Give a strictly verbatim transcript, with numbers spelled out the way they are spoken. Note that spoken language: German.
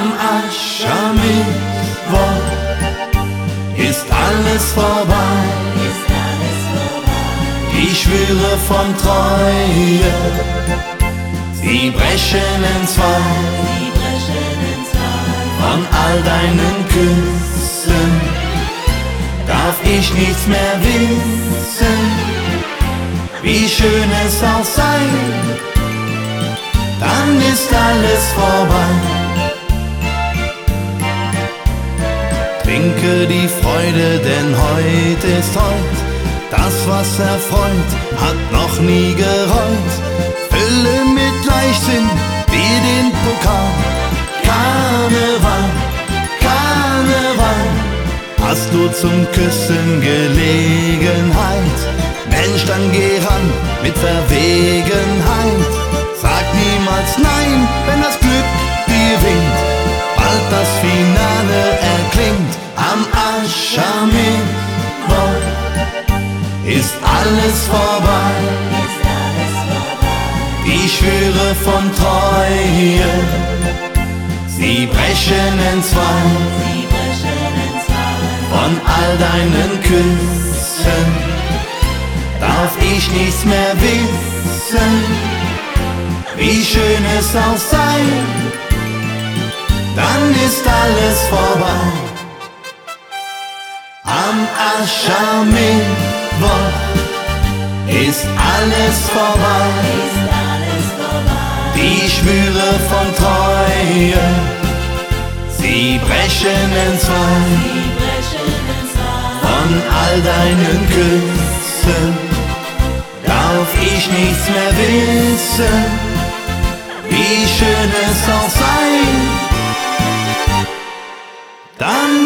Am Aschermittwoch ist alles vorbei. Die Schwüre von Treue, sie brechen entzwei. Von all deinen Küssen darf ich nichts mehr wissen, wie schön es auch sei, dann ist alles vorbei. Trinke die Freude, denn heut ist heut. Das, was erfreut, hat noch nie gereut. Fülle mit Leichtsinn wie den Pokal. Karneval, Karneval, hast du zum Küssen Gelegenheit? Mensch, dann geh ran mit Verwegenheit. Sag niemals nein, wenn das Glück dir winkt. Bald das Finale erklingt. Am Aschermittwoch ist alles vorbei. Die Schwüre von Treue, sie brechen entzwei. Von all deinen Küssen darf ich nichts mehr wissen, wie schön es auch sei, dann ist alles vorbei. Am Aschermittwoch ist alles vorbei. Die Schwüre von Treue, sie brechen entzwei. Von all deinen Küssen darf ich nichts mehr wissen, wie schön es auch sei, dann